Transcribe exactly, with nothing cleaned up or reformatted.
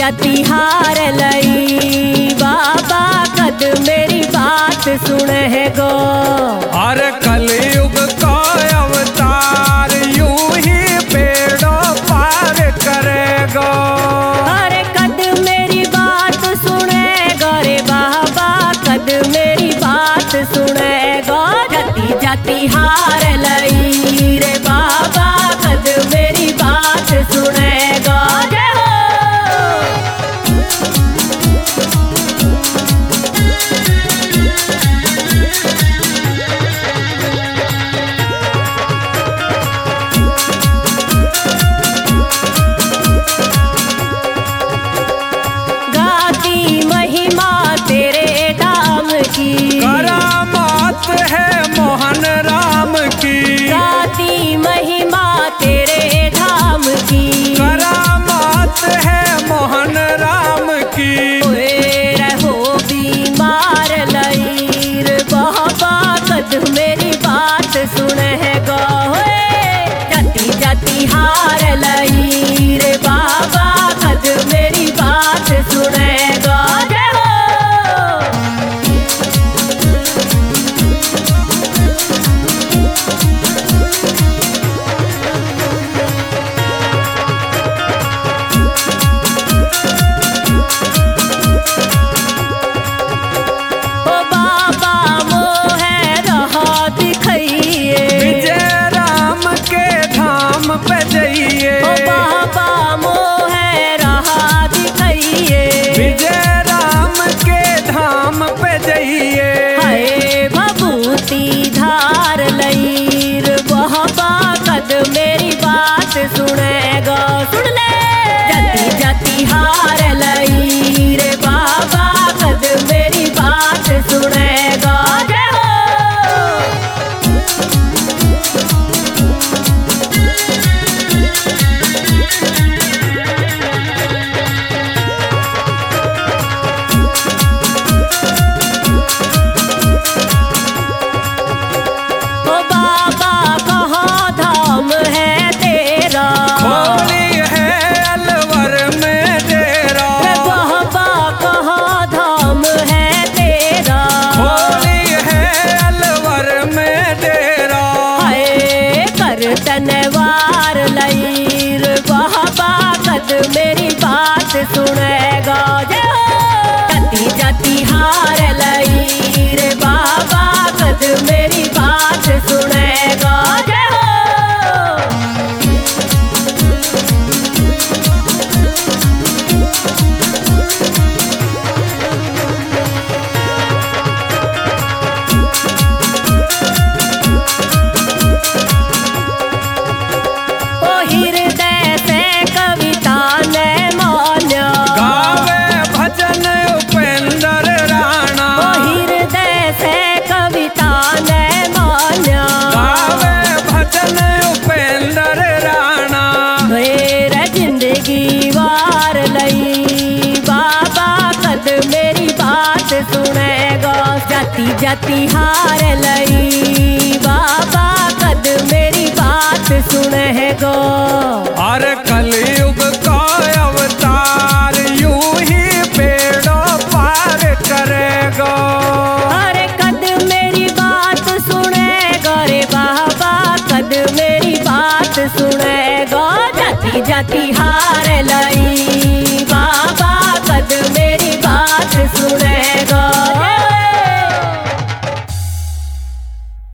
जाती हार लई बाबा कद मेरी बात सुने है गो। और कलयुग का अवतार यूं ही पेड़ों पार करेगा। अरे कद मेरी बात सुने गो रे बाबा कद मेरी बात सुने गो। जाती जाती हार लई रे बाबा कद मेरी बात सुने गो। जय हो। करामात है मोहन राम की गाती महिमा तेरे धाम की। करामात है मोहन राम की। ओए रहो बीमार लईर बाबा कद मेरी बात सुने है गो। जाती जाती हार लईर बाबा कद मेरी बात सुने गो। जय हो। पे जाइए ओ बाबा मोहे रहा दिखाइए। विजय राम के धाम पे जाइए। हाय भभूति धार लईर बाबा कद मेरी बात सुनेगा। सुन ले। जाती जाती हार लईर बाबा कद मेरी बात सुनेगा। जय हो। तनवार लईर बाबा कद मेरी बात सुनेगा। जय हो। जाती जाती हार लईर बाबा कद मेरी बात सुनेगा। जय हो। हृदय से कविता ने मान्या गावे भजन उपेंद्र राणा। हृदय से कविता ने मान्या गावे भजन उपेंद्र राणा। मेरा जिंदगी वार लई बाबा कद मेरी बात सुनेगा। जाती जाती हार लई बाबा कद मेरी बात सुनेगा। और कलयुग का अवतार यूं ही पेड़ों पार करेगा। अरे कद मेरी बात सुनेगा रे बाबा कद मेरी बात सुनेगा। जाती जाती हार लई